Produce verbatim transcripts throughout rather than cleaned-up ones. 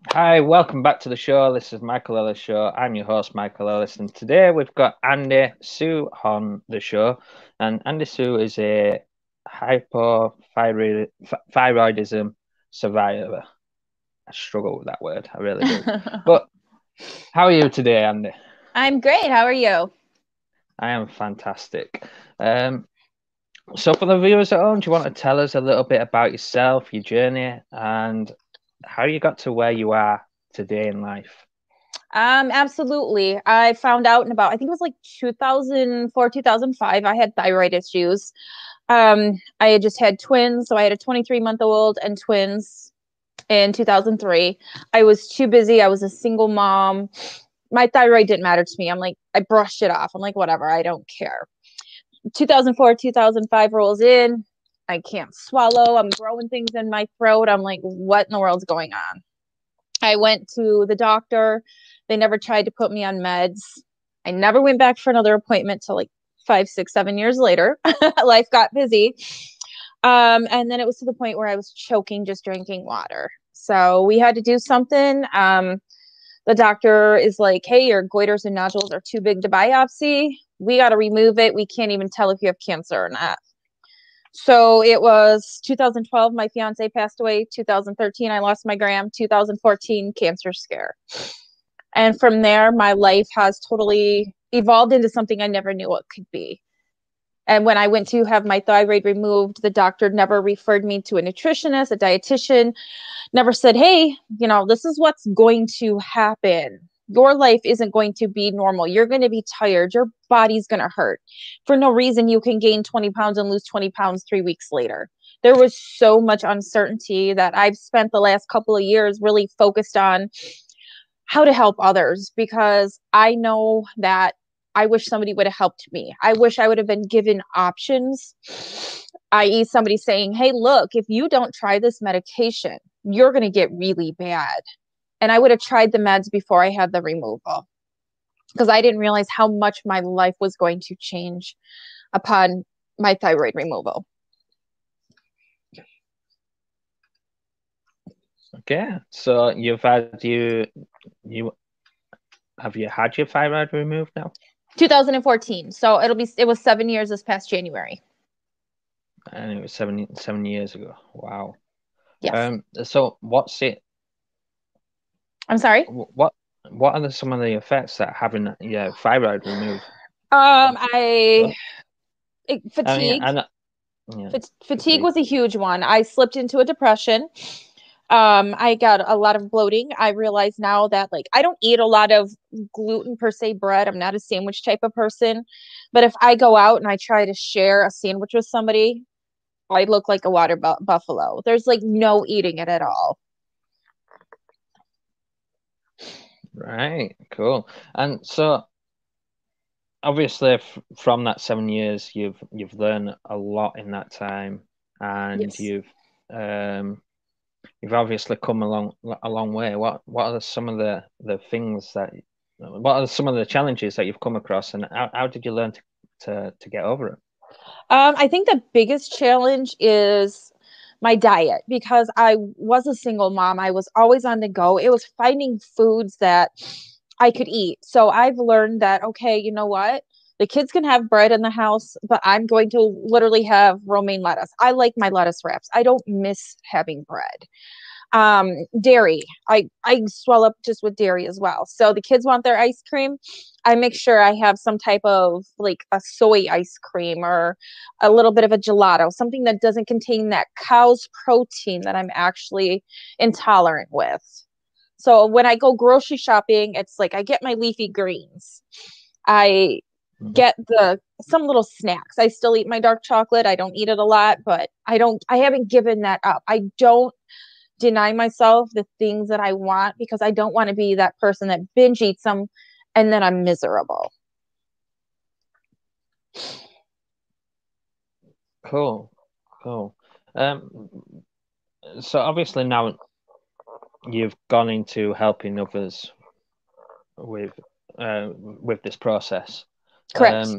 Hi, welcome back to the show. This is Michael Ellis Show. I'm your host, Michael Ellis, and today we've got Andy Sue on the show. And Andy Sue is a hypothyroidism survivor. I struggle with that word, I really do. But how are you today, Andy? I'm great. How are you? I am fantastic. Um, so for the viewers at home, do you want to tell us a little bit about yourself, your journey, and how you got to where you are today in life? Um, absolutely. I found out in about, I think it was like two thousand four, two thousand five, I had thyroid issues. Um, I had just had twins. So I had a twenty-three month old and twins in two thousand three. I was too busy. I was a single mom. My thyroid didn't matter to me. I'm like, I brushed it off. I'm like, whatever, I don't care. two thousand four, two thousand five rolls in. I can't swallow. I'm growing things in my throat. I'm like, what in the world's going on? I went to the doctor. They never tried to put me on meds. I never went back for another appointment till like five, six, seven years later. Life got busy. Um, and then it was to the point where I was choking just drinking water. So we had to do something. Um, the doctor is like, hey, your goiters and nodules are too big to biopsy. We got to remove it. We can't even tell if you have cancer or not. So it was two thousand twelve, my fiance passed away. two thousand thirteen, I lost my gram. two thousand fourteen, cancer scare. And from there, my life has totally evolved into something I never knew it could be. And when I went to have my thyroid removed, the doctor never referred me to a nutritionist, a dietitian, never said, hey, you know, this is what's going to happen. Your life isn't going to be normal. You're going to be tired. Your body's going to hurt. For no reason, you can gain twenty pounds and lose twenty pounds three weeks later. There was so much uncertainty that I've spent the last couple of years really focused on how to help others because I know that I wish somebody would have helped me. I wish I would have been given options, that is, somebody saying, hey, look, if you don't try this medication, you're going to get really bad. And I would have tried the meds before I had the removal because I didn't realize how much my life was going to change upon my thyroid removal. Okay, so you've had you you have you had your thyroid removed now? two thousand fourteen. So it'll be it was seven years this past January. And it was seven seven years ago. Wow. Yes. Um. So what's it? I'm sorry. What what are the, some of the effects that having yeah thyroid removed? Um, I it, I mean, fatigue. and yeah, Fat- fatigue fatigue. was a huge one. I slipped into a depression. Um, I got a lot of bloating. I realize now that like I don't eat a lot of gluten per se bread. I'm not a sandwich type of person. But if I go out and I try to share a sandwich with somebody, I look like a water bu- buffalo. There's like no eating it at all. Right. Cool. And so obviously f from that seven years, you've you've learned a lot in that time, and Yes. you've um you've obviously come a long a long way. What what are some of the the things that what are some of the challenges that you've come across, and how, how did you learn to, to to get over it? Um, I think the biggest challenge is my diet because I was a single mom. I was always on the go. It was finding foods that I could eat. So I've learned that, okay, you know what? The kids can have bread in the house, but I'm going to literally have romaine lettuce. I like my lettuce wraps. I don't miss having bread. Um, dairy, I I swell up just with dairy as well. So the kids want their ice cream. I make sure I have some type of like a soy ice cream or a little bit of a gelato, something that doesn't contain that cow's protein that I'm actually intolerant with. So when I go grocery shopping, it's like I get my leafy greens. I Mhm. get the some little snacks. I still eat my dark chocolate. I don't eat it a lot, but I don't I haven't given that up. I don't deny myself the things that I want because I don't want to be that person that binge eats them and then I'm miserable. Cool, cool. Um, so obviously now you've gone into helping others with uh with this process. Correct. Um,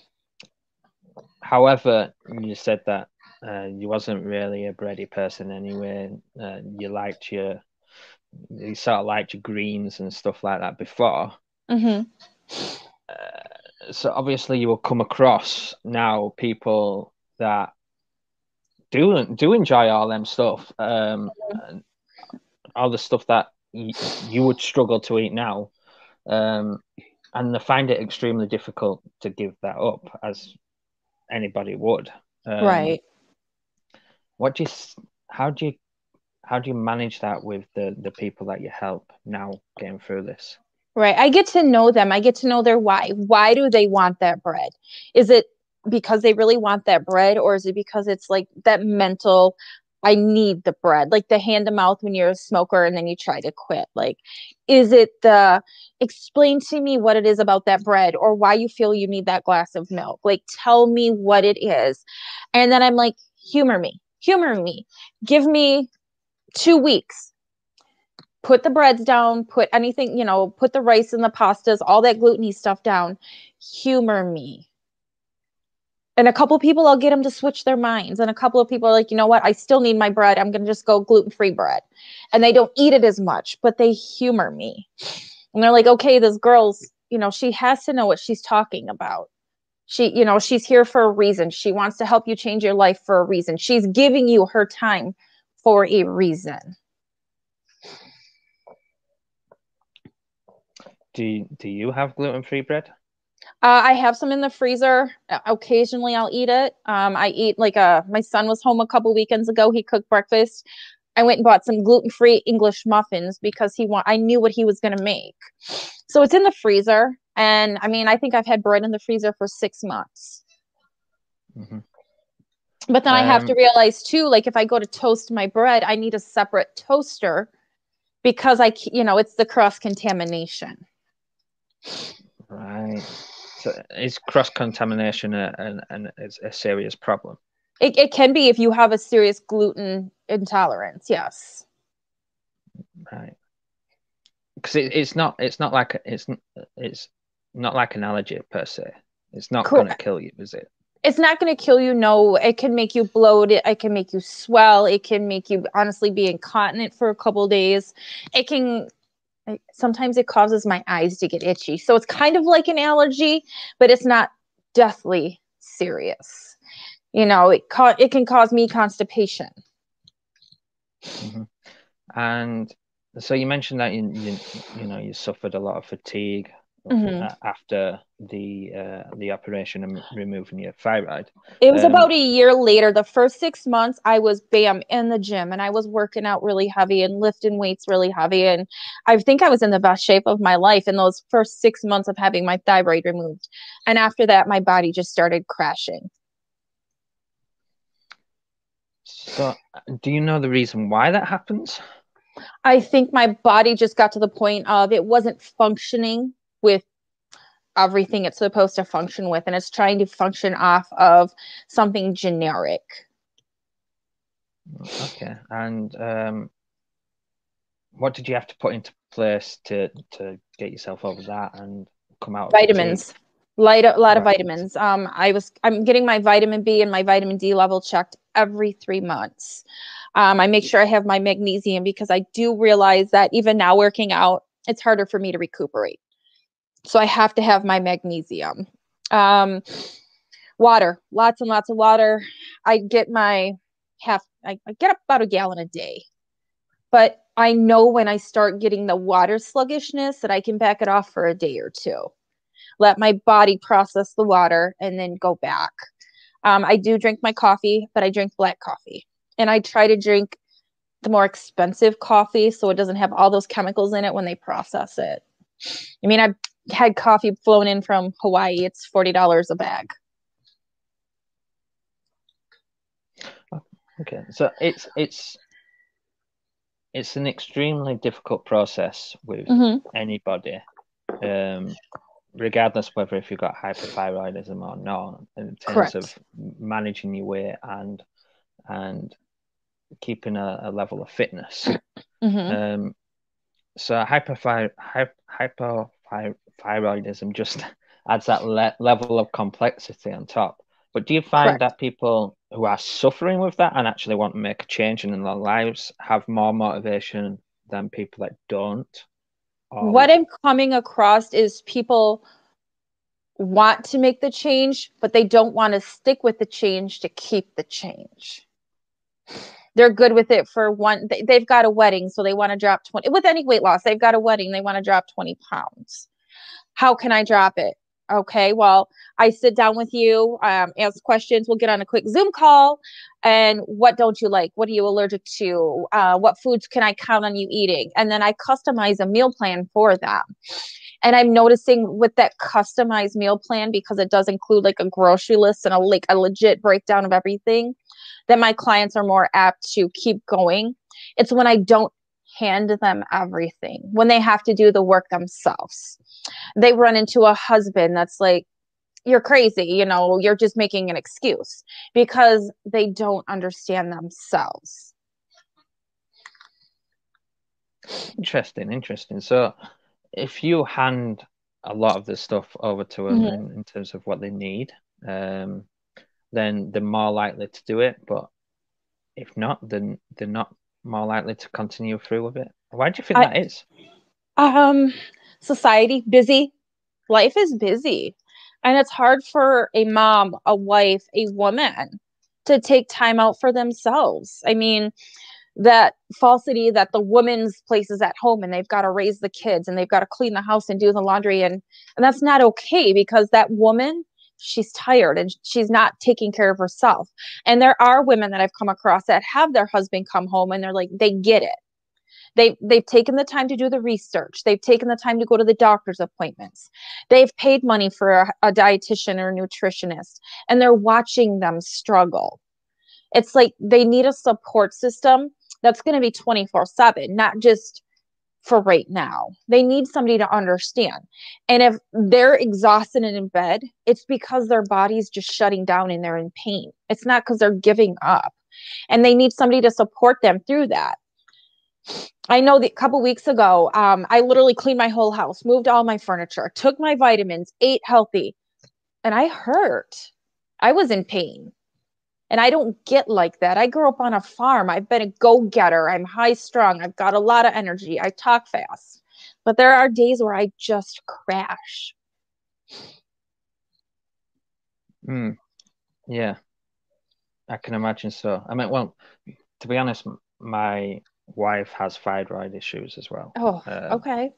However, you said that uh, you wasn't really a bready person anyway. Uh, you liked your you sort of liked your greens and stuff like that before. Mm-hmm. Uh, so obviously you will come across now people that do do enjoy all them stuff, um, and all the stuff that y you would struggle to eat now, um, and they find it extremely difficult to give that up, as anybody would. Um, Right. what do you, how do you, how do you manage that with the the people that you help now getting through this? Right. I get to know them. I get to know their why. Why do they want that bread? Is it because they really want that bread, or is it because it's like that mental, I need the bread, like the hand to mouth when you're a smoker and then you try to quit? Like, is it the explain to me what it is about that bread or why you feel you need that glass of milk? Like, tell me what it is. And then I'm like, humor me, humor me, give me two weeks. Put the breads down, put anything, you know, put the rice and the pastas, all that gluten-y stuff down. Humor me. And a couple of people, I'll get them to switch their minds. And a couple of people are like, you know what? I still need my bread. I'm going to just go gluten-free bread. And they don't eat it as much, but they humor me. And they're like, okay, this girl's, you know, she has to know what she's talking about. She, you know, she's here for a reason. She wants to help you change your life for a reason. She's giving you her time for a reason. Do you, do you have gluten-free bread? Uh, I have some in the freezer. Occasionally I'll eat it. Um, I eat like a, my son was home a couple weekends ago. He cooked breakfast. I went and bought some gluten-free English muffins because he want, I knew what he was going to make. So it's in the freezer. And I mean, I think I've had bread in the freezer for six months. Mm-hmm. But then Um, I have to realize too, like if I go to toast my bread, I need a separate toaster because I, you know, it's the cross-contamination. Right. So is cross-contamination a, a, a, a serious problem? It, it can be if you have a serious gluten intolerance, yes. Right. Because it, it's not it's not like it's it's not like an allergy per se. It's not going to kill you, is it? It's not going to kill you. No, it can make you bloated. It can make you swell. It can make you honestly be incontinent for a couple of days. It can, sometimes it causes my eyes to get itchy. So it's kind of like an allergy, but it's not deathly serious. You know, it, ca- it can cause me constipation. Mm-hmm. And so you mentioned that you, you you know you suffered a lot of fatigue mm-hmm. after the uh, the operation and removing your thyroid. It was um, about a year later. The first six months, I was bam in the gym and I was working out really heavy and lifting weights really heavy. And I think I was in the best shape of my life in those first six months of having my thyroid removed. And after that, my body just started crashing. So, do you know the reason why that happens? I think my body just got to the point of it wasn't functioning with everything it's supposed to function with, and it's trying to function off of something generic. Okay. And um, what did you have to put into place to to get yourself over that and come out? Vitamins. Light, a lot right. of vitamins. Um, I was, I'm getting my vitamin B and my vitamin D level checked every three months. Um, I make sure I have my magnesium because I do realize that even now working out, it's harder for me to recuperate. So I have to have my magnesium. Um, water, lots and lots of water. I get my half, I, I get about a gallon a day. But I know when I start getting the water sluggishness that I can back it off for a day or two. Let my body process the water and then go back. Um, I do drink my coffee, but I drink black coffee. And I try to drink the more expensive coffee so it doesn't have all those chemicals in it when they process it. I mean, I've had coffee flown in from Hawaii. It's forty dollars a bag. Okay, so it's it's it's an extremely difficult process with mm-hmm. anybody. Um, regardless whether if you've got hypothyroidism or not, in terms Correct. Of managing your weight and and keeping a, a level of fitness. Mm-hmm. Um, so hypothyroid, hypothyroidism just adds that le level of complexity on top. But do you find Correct. That people who are suffering with that and actually want to make a change in their lives have more motivation than people that don't? Or... What I'm coming across is people want to make the change, but they don't want to stick with the change to keep the change. They're good with it for one. They, they've got a wedding, so they want to drop twenty. With any weight loss, they've got a wedding, they want to drop twenty pounds. How can I drop it? Okay, well, I sit down with you, um, ask questions. We'll get on a quick Zoom call. And what don't you like? What are you allergic to? Uh, what foods can I count on you eating? And then I customize a meal plan for them. And I'm noticing with that customized meal plan, because it does include like a grocery list and a like a legit breakdown of everything, that my clients are more apt to keep going. It's when I don't hand them everything, when they have to do the work themselves. They run into a husband that's like, you're crazy, you know, you're just making an excuse, because they don't understand themselves. Interesting, interesting. So if you hand a lot of the stuff over to them mm-hmm. in, in terms of what they need, um, then they're more likely to do it. But if not, then they're not more likely to continue through with it. Why do you think I, that is? Um, society, busy. Life is busy. And it's hard for a mom, a wife, a woman to take time out for themselves. I mean, that falsity that the woman's place is at home and they've got to raise the kids and they've got to clean the house and do the laundry. And, and that's not okay, because that woman, she's tired and she's not taking care of herself. And there are women that I've come across that have their husband come home and they're like, they get it. They, they've taken the time to do the research. They've taken the time to go to the doctor's appointments. They've paid money for a, a dietitian or a nutritionist, and they're watching them struggle. It's like they need a support system that's going to be twenty-four seven, not just for right now. They need somebody to understand. And if they're exhausted and in bed, it's because their body's just shutting down and they're in pain. It's not because they're giving up. And they need somebody to support them through that. I know that a couple weeks ago, um, I literally cleaned my whole house, moved all my furniture, took my vitamins, ate healthy, and I hurt. I was in pain. And I don't get like that. I grew up on a farm. I've been a go-getter. I'm high strung. I've got a lot of energy. I talk fast. But there are days where I just crash. Mm. Yeah, I can imagine so. I mean, well, to be honest, my wife has thyroid issues as well. Oh, um, okay.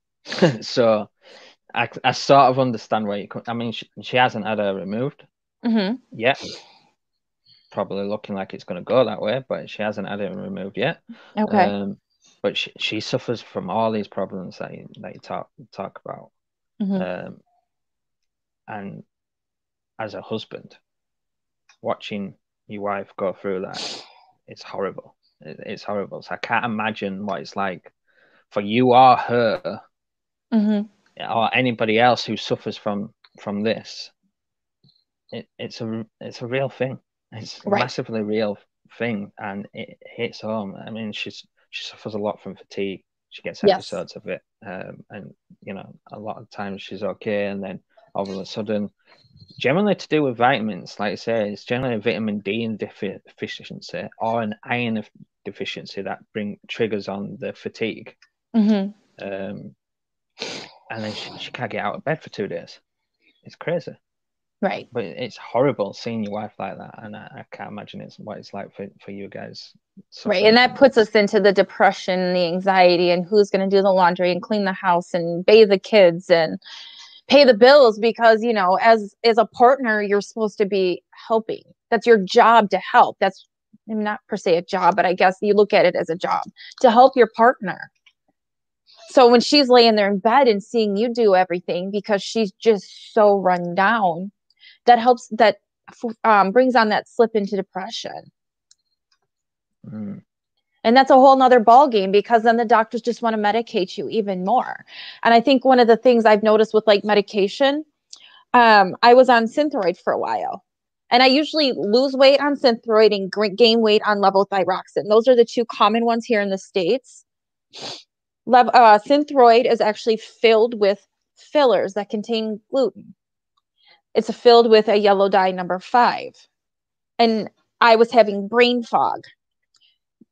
So I, I sort of understand where you come. I mean, she, she hasn't had her removed mm-hmm. yet. Probably looking like it's going to go that way, but she hasn't had it removed yet. Okay. Um, but she, she suffers from all these problems that you, that you talk talk about. Mm-hmm. Um, and as a husband, watching your wife go through that, it's horrible. It, it's horrible. So I can't imagine what it's like for you or her, mm-hmm. or anybody else who suffers from from this. It, it's a it's a real thing. It's a right. massively real thing, and it hits home. I mean, she's she suffers a lot from fatigue. She gets episodes yes. of it, um, and you know, a lot of times she's okay, and then all of a sudden, generally to do with vitamins, like I say, it's generally a vitamin D deficiency or an iron deficiency that bring triggers on the fatigue. Mm-hmm. Um, and then she, she can't get out of bed for two days. It's crazy. Right. But it's horrible seeing your wife like that. And I, I can't imagine it's what it's like for, for you guys. Right. And that puts us into the depression, the anxiety, and who's going to do the laundry and clean the house and bathe the kids and pay the bills, because, you know, as, as a partner, you're supposed to be helping. That's your job, to help. That's not per se a job, but I guess you look at it as a job to help your partner. So when she's laying there in bed and seeing you do everything because she's just so run down, that helps, that um, brings on that slip into depression. Mm. And that's a whole nother ball game, because then the doctors just want to medicate you even more. And I think one of the things I've noticed with like medication, um, I was on Synthroid for a while, and I usually lose weight on Synthroid and gain weight on levothyroxine. Those are the two common ones here in the States. Lev- uh, Synthroid is actually filled with fillers that contain gluten. It's filled with a yellow dye number five. And I was having brain fog.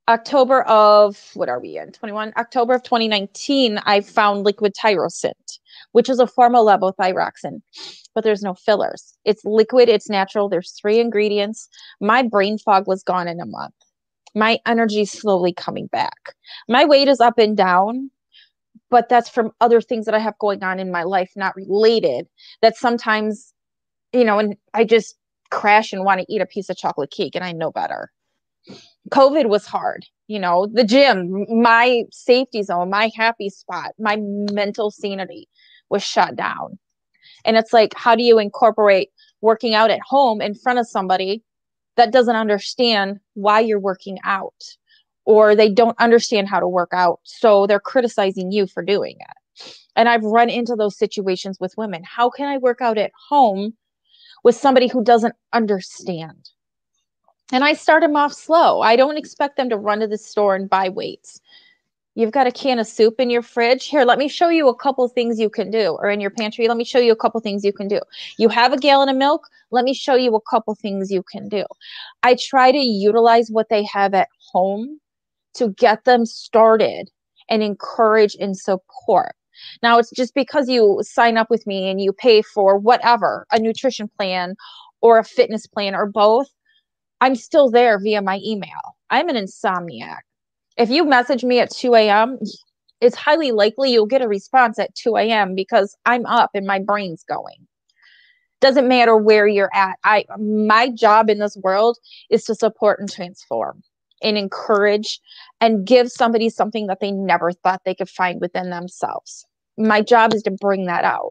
October of, what are we in? twenty-one? October of twenty nineteen, I found liquid Tyrosint, which is a form of levothyroxine, but there's no fillers. It's liquid, it's natural. There's three ingredients. My brain fog was gone in a month. My energy is slowly coming back. My weight is up and down, but that's from other things that I have going on in my life, not related, that sometimes, you know, and I just crash and want to eat a piece of chocolate cake, and I know better. COVID was hard, you know, the gym, my safety zone, my happy spot, my mental sanity was shut down. And it's like, how do you incorporate working out at home in front of somebody that doesn't understand why you're working out, or they don't understand how to work out, so they're criticizing you for doing it? And I've run into those situations with women. How can I work out at home with somebody who doesn't understand? And I start them off slow. I don't expect them to run to the store and buy weights. You've got a can of soup in your fridge. Here, let me show you a couple things you can do. Or in your pantry, let me show you a couple things you can do. You have a gallon of milk. Let me show you a couple things you can do. I try to utilize what they have at home to get them started and encourage and support. Now, it's just because you sign up with me and you pay for whatever, a nutrition plan or a fitness plan or both, I'm still there via my email. I'm an insomniac. If you message me at two a.m., it's highly likely you'll get a response at two a.m. because I'm up and my brain's going. Doesn't matter where you're at. I, my job in this world is to support and transform and encourage and give somebody something that they never thought they could find within themselves. My job is to bring that out.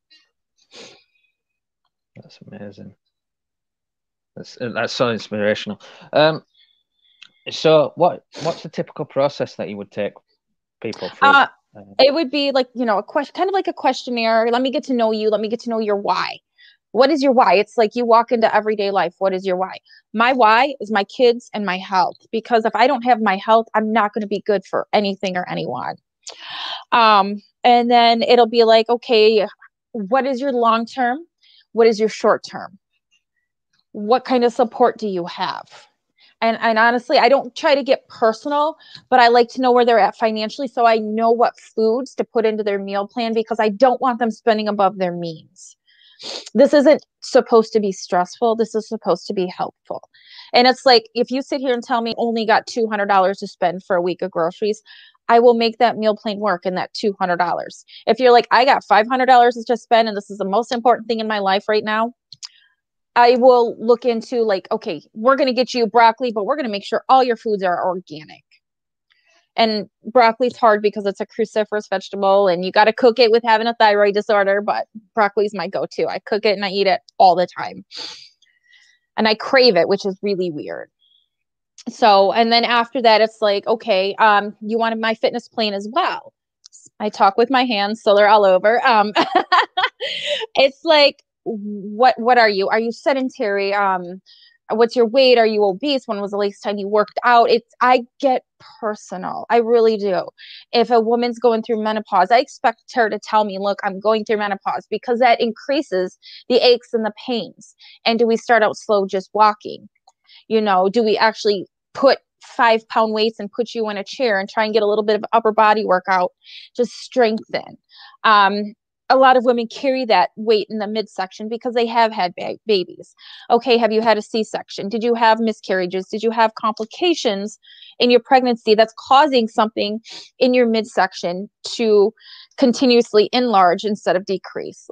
That's amazing. That's that's so inspirational. Um, so what what's the typical process that you would take people through? Uh, it would be like, you know, a question, kind of like a questionnaire. Let me get to know you. Let me get to know your why. What is your why? It's like you walk into everyday life. What is your why? My why is my kids and my health, because if I don't have my health, I'm not going to be good for anything or anyone. Um, and then it'll be like, okay, what is your long term? What is your short term? What kind of support do you have? And, and honestly, I don't try to get personal, but I like to know where they're at financially, so I know what foods to put into their meal plan, because I don't want them spending above their means. This isn't supposed to be stressful. This is supposed to be helpful. And it's like, if you sit here and tell me only got two hundred dollars to spend for a week of groceries, I will make that meal plan work in that two hundred dollars. If you're like, I got five hundred dollars to spend and this is the most important thing in my life right now, I will look into like, okay, we're going to get you broccoli, but we're going to make sure all your foods are organic. And broccoli is hard because it's a cruciferous vegetable and you got to cook it with having a thyroid disorder, but broccoli is my go-to. I cook it and I eat it all the time. And I crave it, which is really weird. So, and then after that, it's like, okay, um, you wanted my fitness plan as well. I talk with my hands, so they're all over. Um, it's like, what, what are you? Are you sedentary? Um, what's your weight? Are you obese? When was the last time you worked out? It's, I get personal. I really do. If a woman's going through menopause, I expect her to tell me, look, I'm going through menopause, because that increases the aches and the pains. And do we start out slow, just walking? You know, do we actually put five pound weights and put you in a chair and try and get a little bit of upper body workout to strengthen? Um, a lot of women carry that weight in the midsection because they have had ba- babies. Okay, have you had a C-section? Did you have miscarriages? Did you have complications in your pregnancy that's causing something in your midsection to continuously enlarge instead of decrease?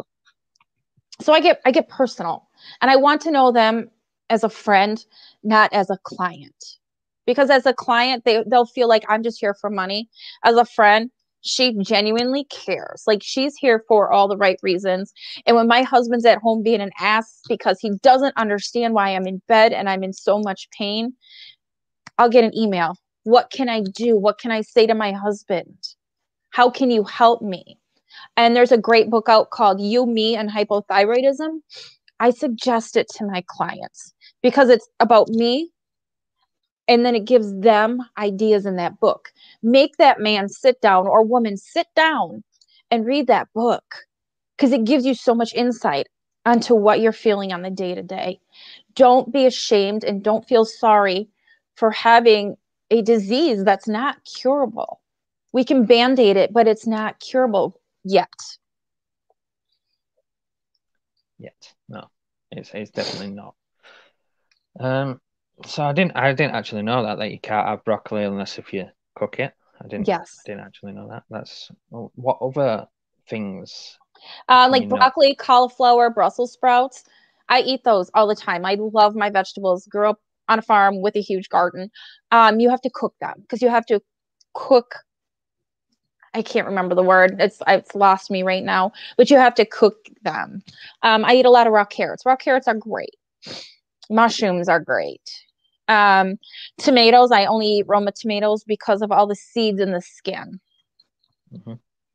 So I get I get personal, and I want to know them as a friend, not as a client. Because as a client, they, they'll feel like I'm just here for money. As a friend, she genuinely cares. Like, she's here for all the right reasons. And when my husband's at home being an ass because he doesn't understand why I'm in bed and I'm in so much pain, I'll get an email. What can I do? What can I say to my husband? How can you help me? And there's a great book out called You, Me, and Hypothyroidism. I suggest it to my clients because it's about me. And then it gives them ideas in that book. Make that man sit down, or woman sit down and read that book, because it gives you so much insight onto what you're feeling on the day to day. Don't be ashamed and don't feel sorry for having a disease that's not curable. We can band-aid it, but it's not curable yet. Yet, no, it's it's definitely not. Um, so I didn't I didn't actually know that that you can't have broccoli unless if you cook it. I didn't I Yes. didn't actually know that. That's oh, what other things Uh, can you like know? broccoli, cauliflower, Brussels sprouts. I eat those all the time. I love my vegetables. Grew up on a farm with a huge garden. Um, you have to cook them because you have to cook. I can't remember the word. It's it's lost me right now. But you have to cook them. Um, I eat a lot of raw carrots. Raw carrots are great. Mushrooms are great. Um, tomatoes. I only eat Roma tomatoes because of all the seeds in the skin. Mm-hmm.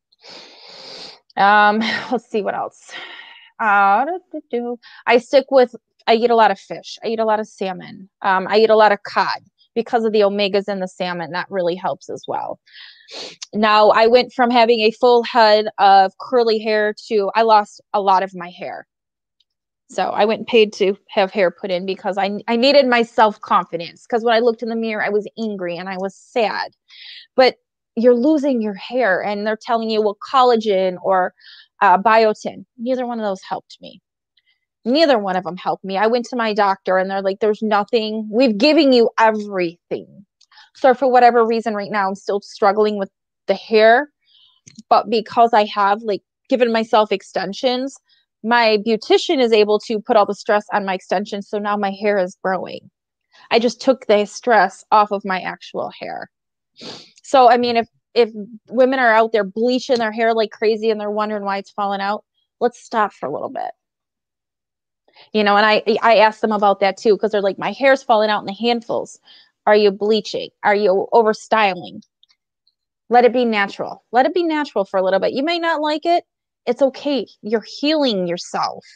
Um, let's see what else. Uh, I stick with, I eat a lot of fish. I eat a lot of salmon. Um, I eat a lot of cod because of the omegas in the salmon. That really helps as well. Now, I went from having a full head of curly hair to I lost a lot of my hair. So I went and paid to have hair put in because I, I needed my self-confidence. Because when I looked in the mirror, I was angry and I was sad. But you're losing your hair and they're telling you, well, collagen or uh, biotin. Neither one of those helped me. Neither one of them helped me. I went to my doctor and they're like, there's nothing. We've given you everything. So for whatever reason right now, I'm still struggling with the hair. But because I have like given myself extensions, my beautician is able to put all the stress on my extensions. So now my hair is growing. I just took the stress off of my actual hair. So, I mean, if, if women are out there bleaching their hair like crazy and they're wondering why it's falling out, let's stop for a little bit. You know, and I, I asked them about that too, because they're like, my hair's falling out in the handfuls. Are you bleaching? Are you over styling? Let it be natural. Let it be natural for a little bit. You may not like it. It's okay. You're healing yourself.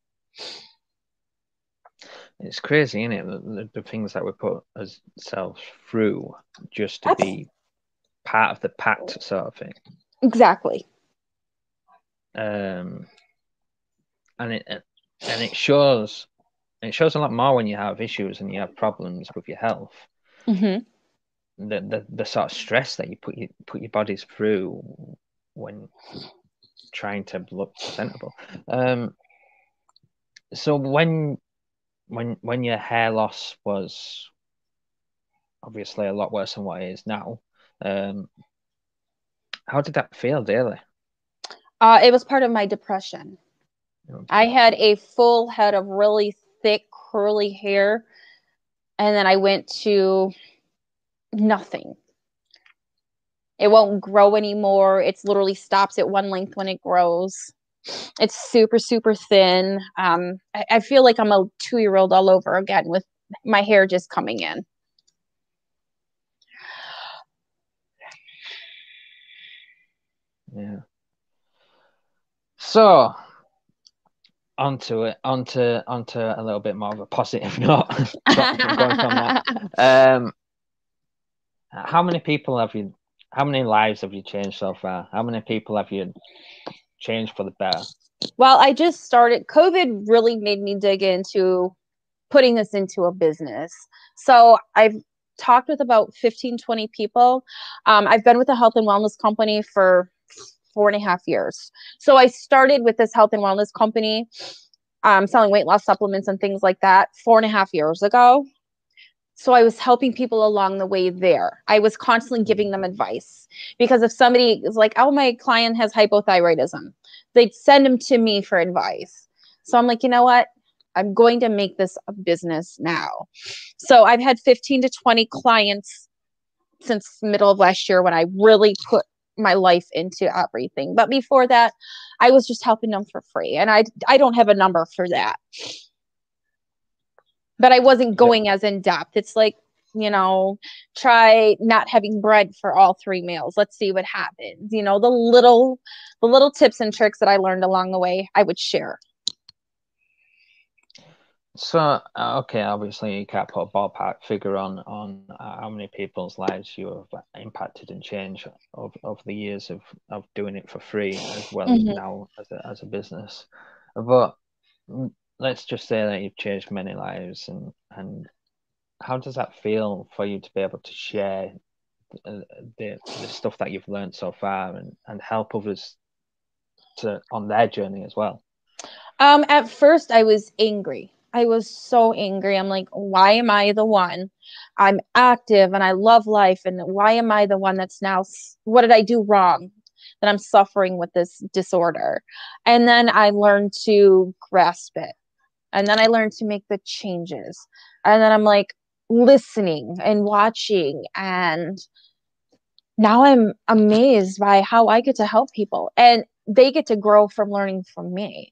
It's crazy, isn't it? The, the things that we put ourselves through just to That's be part of the pact, sort of thing. exactly. Um, and it and it shows it shows a lot more when you have issues and you have problems with your health. Mm-hmm. The, the the sort of stress that you put you put your bodies through when trying to look presentable. Um, so when when when your hair loss was obviously a lot worse than what it is now, um, how did that feel daily? Uh, it was part of my depression. Okay. I had a full head of really thick, curly hair, and then I went to nothing. It won't grow anymore. It's literally stops at one length when it grows. It's super, super thin. Um, I, I feel like I'm a two year old all over again with my hair just coming in. Yeah. So onto it, onto onto a little bit more of a positive note. Going from that, um, how many people have you? How many lives have you changed so far? How many people have you changed for the better? Well, I just started. COVID really made me dig into putting this into a business. So I've talked with about fifteen, twenty people. Um, I've been with a health and wellness company for four and a half years. So I started with this health and wellness company, um, selling weight loss supplements and things like that four and a half years ago. So I was helping people along the way there. I was constantly giving them advice because if somebody is like, oh, my client has hypothyroidism, they'd send them to me for advice. So I'm like, you know what? I'm going to make this a business now. So I've had fifteen to twenty clients since middle of last year when I really put my life into everything. But before that, I was just helping them for free. And I I don't have a number for that. But I wasn't going as in depth. It's like, you know, try not having bread for all three meals. Let's see what happens. You know, the little the little tips and tricks that I learned along the way, I would share. So, uh, okay, obviously you can't put a ballpark figure on on uh, how many people's lives you have impacted and changed over, over the years of, of doing it for free as well Mm-hmm. now as a, as a business. But let's just say that you've changed many lives and, and how does that feel for you to be able to share uh, the the stuff that you've learned so far and and help others to on their journey as well? Um, at first I was angry. I was so angry. I'm like, why am I the one? I'm active and I love life. And why am I the one that's now, what did I do wrong that I'm suffering with this disorder? And then I learned to grasp it. And then I learned to make the changes. And then I'm like listening and watching. And now I'm amazed by how I get to help people. And they get to grow from learning from me.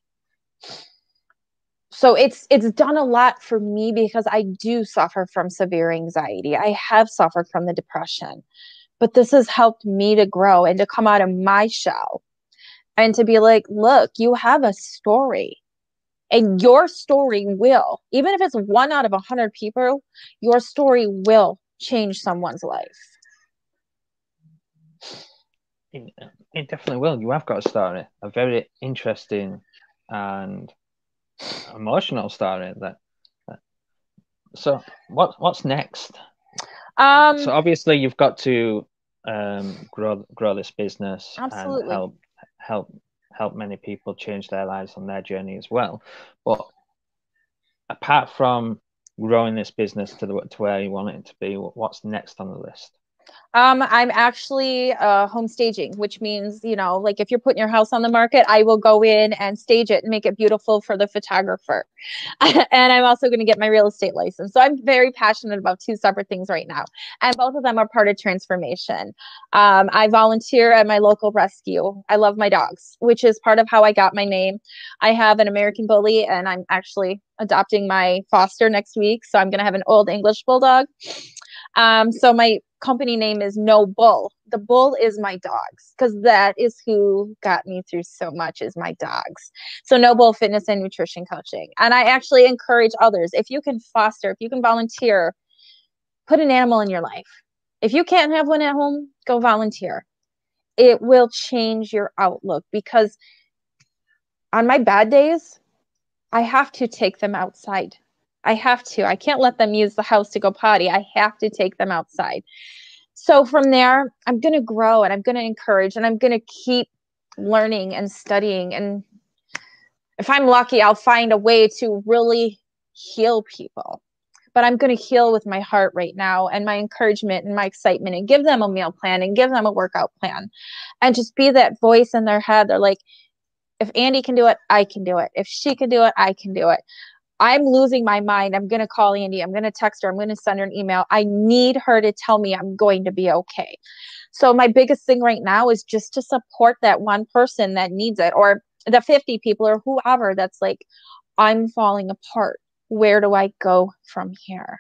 So it's it's done a lot for me because I do suffer from severe anxiety. I have suffered from the depression, but this has helped me to grow and to come out of my shell and to be like, look, you have a story, and your story will, even if it's one out of a hundred people, your story will change someone's life. It, it definitely will. You have got a story, a very interesting and emotional story. That, that. So what what's next? Um, so obviously you've got to um, grow grow this business and absolutely. help help help many people change their lives on their journey as well. But apart from growing this business to the to where you want it to be, what's next on the list? Um, I'm actually uh, home staging, which means, you know, like if you're putting your house on the market, I will go in and stage it and make it beautiful for the photographer. And I'm also going to get my real estate license. So I'm very passionate about two separate things right now. And both of them are part of transformation. Um, I volunteer at my local rescue. I love my dogs, which is part of how I got my name. I have an American bully, and I'm actually adopting my foster next week. So I'm going to have an old English bulldog. Um, so my company name is No Bull. The bull is my dogs, because that is who got me through so much, is my dogs. So No Bull Fitness and Nutrition Coaching. And I actually encourage others, if you can foster, if you can volunteer, put an animal in your life. If you can't have one at home, go volunteer. It will change your outlook, because on my bad days, I have to take them outside. I have to. I can't let them use the house to go potty. I have to take them outside. So from there, I'm going to grow, and I'm going to encourage, and I'm going to keep learning and studying. And if I'm lucky, I'll find a way to really heal people. But I'm going to heal with my heart right now, and my encouragement and my excitement, and give them a meal plan and give them a workout plan, and just be that voice in their head. They're like, if Andy can do it, I can do it. If she can do it, I can do it. I'm losing my mind. I'm going to call Andy. I'm going to text her. I'm going to send her an email. I need her to tell me I'm going to be okay. So my biggest thing right now is just to support that one person that needs it, or the fifty people or whoever that's like, I'm falling apart. Where do I go from here?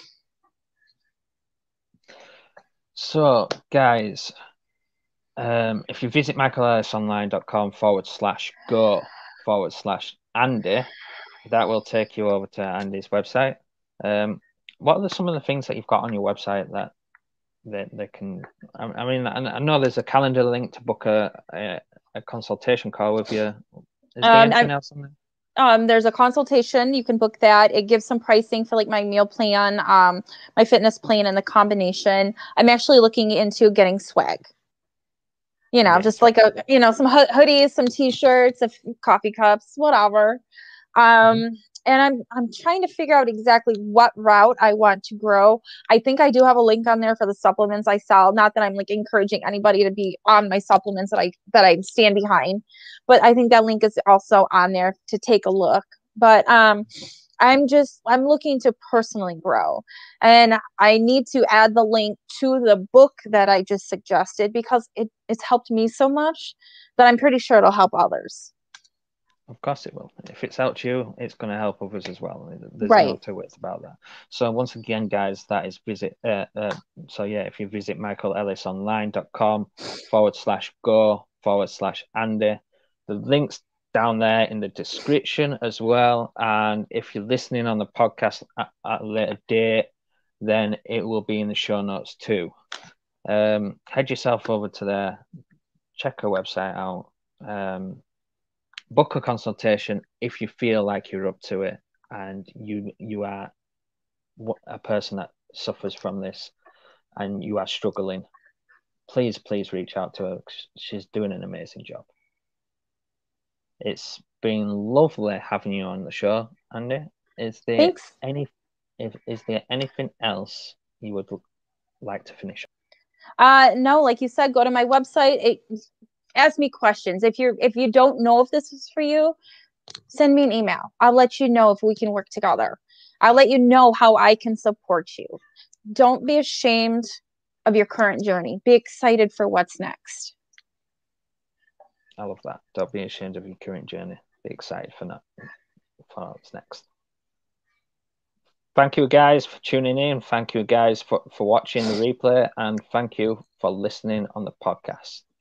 So guys, um, if you visit michaelisonline.com forward slash go forward slash Andy, that will take you over to Andy's website. Um, what are the, some of the things that you've got on your website that they, they can, I, I mean, I, I know there's a calendar link to book a, a, a consultation call with you. Is there Um, anything I'm, else on there? um, there's a consultation. You can book that. It gives some pricing for like my meal plan, um, my fitness plan, and the combination. I'm actually looking into getting swag. You know, Yeah, just so, like a, you know, some ho- hoodies, some t-shirts, a f- coffee cups, whatever. Um, mhm. and I'm I'm trying to figure out exactly what route I want to grow. I think I do have a link on there for the supplements I sell. Not that I'm like encouraging anybody to be on my supplements that I that I stand behind, but I think that link is also on there to take a look. But um I'm just I'm looking to personally grow, and I need to add the link to the book that I just suggested, because it, it's helped me so much that I'm pretty sure it'll help others. Of course it will. If it's helped you, it's going to help others as well. There's no Right. two ways about that. So once again, guys, that is visit. Uh, uh, so yeah, if you visit michaelisonline.com forward slash go forward slash Andy, the links down there in the description as well. And if you're listening on the podcast at, at a later date, then it will be in the show notes too. Um, head yourself over to there, check her website out. Um, book a consultation if you feel like you're up to it and you you are a person that suffers from this and you are struggling, please, please reach out to her. She's doing an amazing job. It's been lovely having you on the show, Andy. Is there Thanks. any if is there anything else you would like to finish? Uh no, like you said, go to my website. It, ask me questions. If you're if you don't know if this is for you, send me an email. I'll let you know if we can work together. I'll let you know how I can support you. Don't be ashamed of your current journey. Be excited for what's next. I love that. Don't be ashamed of your current journey. Be excited for that, for what's next. Thank you guys for tuning in. Thank you guys for, for watching the replay, and thank you for listening on the podcast.